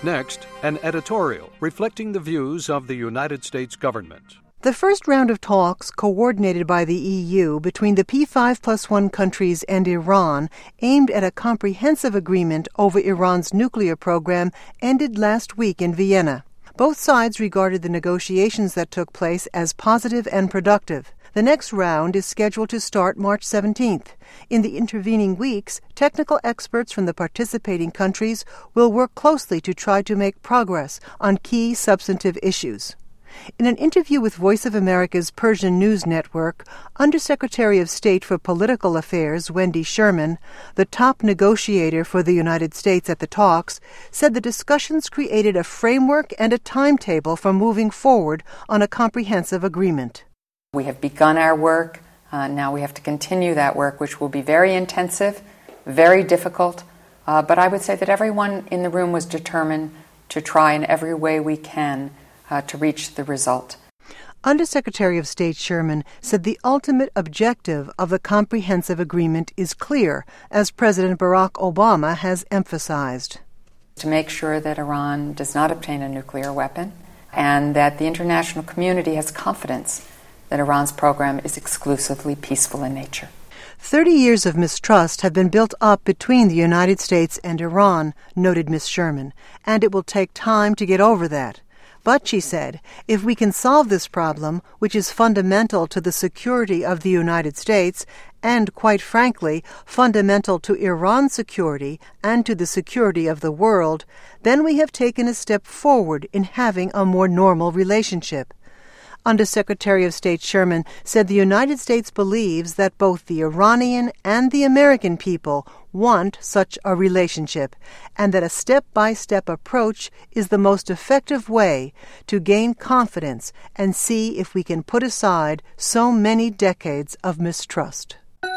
Next, an editorial reflecting the views of the United States government. The first round of talks, coordinated by the EU between the P5+1 countries and Iran, aimed at a comprehensive agreement over Iran's nuclear program, ended last week in Vienna. Both sides regarded the negotiations that took place as positive and productive. The next round is scheduled to start March 17th. In the intervening weeks, technical experts from the participating countries will work closely to try to make progress on key substantive issues. In an interview with Voice of America's Persian News Network, Undersecretary of State for Political Affairs Wendy Sherman, the top negotiator for the United States at the talks, said the discussions created a framework and a timetable for moving forward on a comprehensive agreement. We have begun our work. Now we have to continue that work, which will be very intensive, very difficult. But I would say that everyone in the room was determined to try in every way we can to reach the result. Undersecretary of State Sherman said the ultimate objective of the comprehensive agreement is clear, as President Barack Obama has emphasized. To make sure that Iran does not obtain a nuclear weapon and that the international community has confidence that Iran's program is exclusively peaceful in nature. 30 years of mistrust have been built up between the United States and Iran, noted Ms. Sherman, and it will take time to get over that. But, she said, if we can solve this problem, which is fundamental to the security of the United States and, quite frankly, fundamental to Iran's security and to the security of the world, then we have taken a step forward in having a more normal relationship. Undersecretary of State Sherman said the United States believes that both the Iranian and the American people want such a relationship, and that a step-by-step approach is the most effective way to gain confidence and see if we can put aside so many decades of mistrust.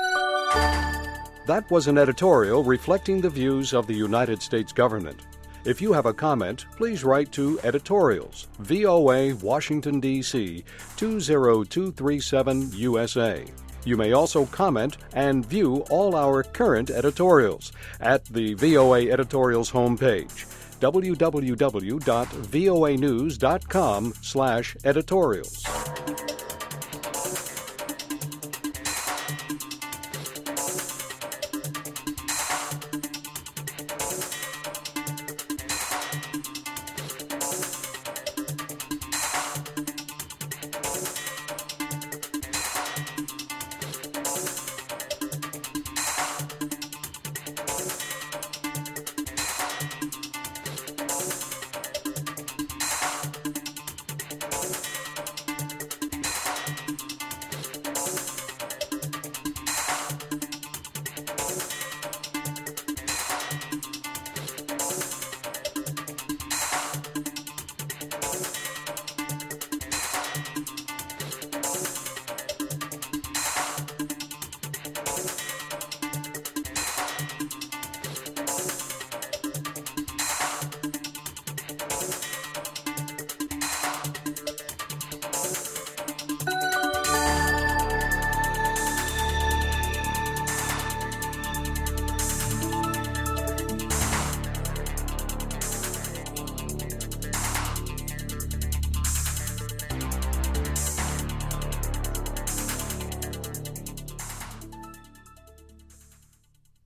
That was an editorial reflecting the views of the United States government. If you have a comment, please write to Editorials, VOA, Washington, D.C., 20237 USA. You may also comment and view all our current editorials at the VOA Editorials homepage, www.voanews.com/editorials.